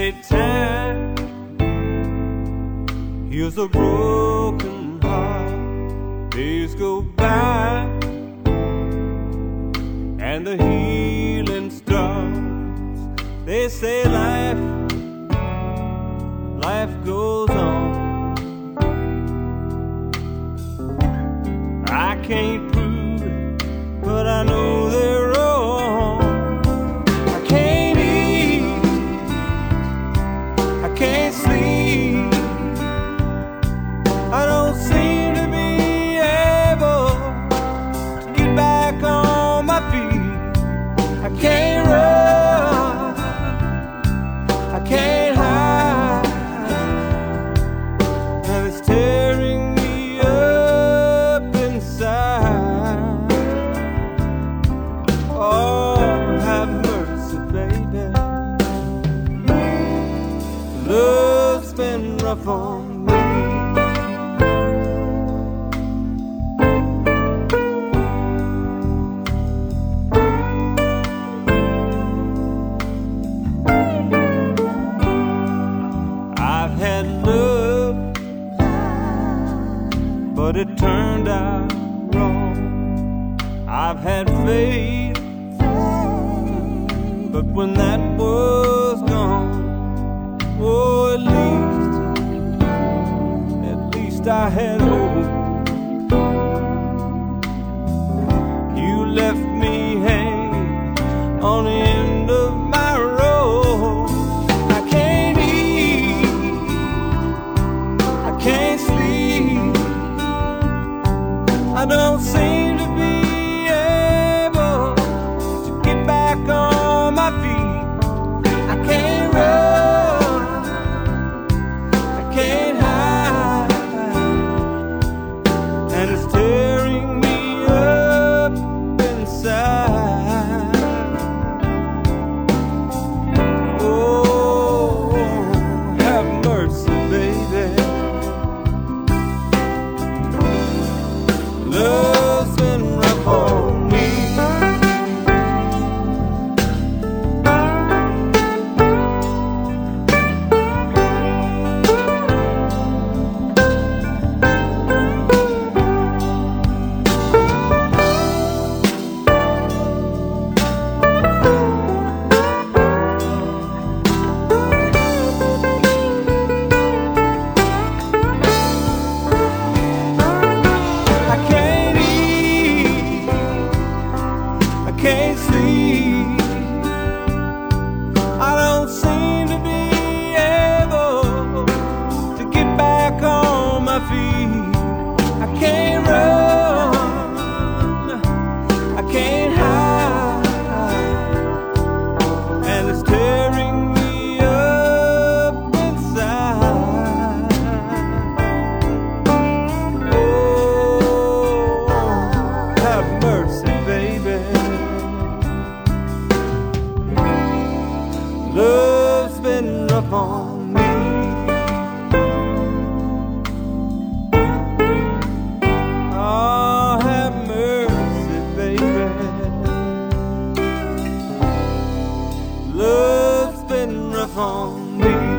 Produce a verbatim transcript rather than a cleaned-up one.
say time heals a broken heart. Days go by and the healing starts. They say life, life goes on. I can't prove it, but I know they're wrong. I can't eat, I can't sleep, I don't seem to be able to get back on my feet. I can't run, I can't hide, and it's tearing me up inside. Oh, have mercy, baby. Love's been rough on me. I've had love, but it turned out wrong. I've had faith, but when that was gone, oh, at least, at least I had hope. You left me hanging on the end of my road. I can't eat, I can't sleep, I don't seem to be able to get back on my feet. I can't run, I can't hide, and it's tearing me up inside. Oh, have mercy, baby. Love's been rough on me. I can't eat, I can't sleep, I don't seem to be able to get back on my feet. I can't run, I can't hide, and it's tearing me up inside. Oh, have mercy, baby. Love's been rough on me. Oh, have mercy, baby. Love's been rough on me.